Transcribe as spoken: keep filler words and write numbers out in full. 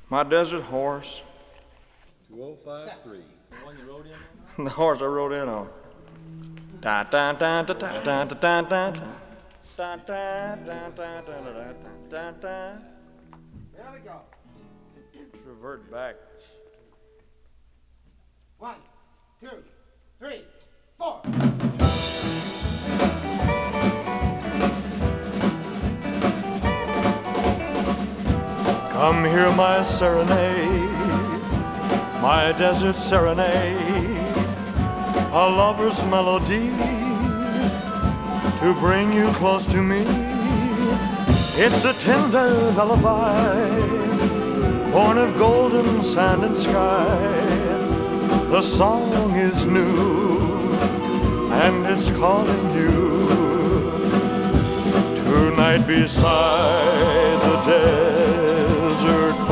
My desert horse. two oh five three. The one you rode in on? The horse I rode in on. Da da da da da da da da da da. Da da da da da da da da. There we go. Let's revert back. One, two, three, four. Come hear my serenade, my desert serenade, a lover's melody to bring you close to me. It's a tender lullaby, born of golden sand and sky. The song is new, and it's calling you tonight beside the dead.